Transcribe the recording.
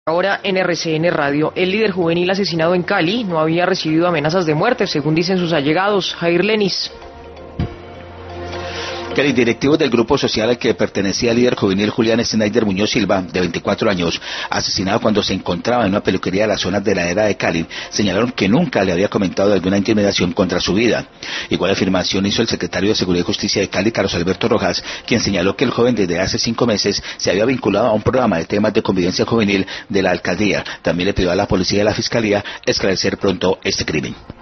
Ahora en RCN Radio, el líder juvenil asesinado en Cali no había recibido amenazas de muerte, según dicen sus allegados. Jair Lenis. Que el directivo del grupo social al que pertenecía el líder juvenil Julián Schneider Muñoz Silva, de 24 años, asesinado cuando se encontraba en una peluquería de la zona de la era de Cali, señalaron que nunca le había comentado alguna intimidación contra su vida. Igual afirmación hizo el secretario de Seguridad y Justicia de Cali, Carlos Alberto Rojas, quien señaló que el joven desde hace 5 meses se había vinculado a un programa de temas de convivencia juvenil de la alcaldía. También le pidió a la policía y a la fiscalía esclarecer pronto este crimen.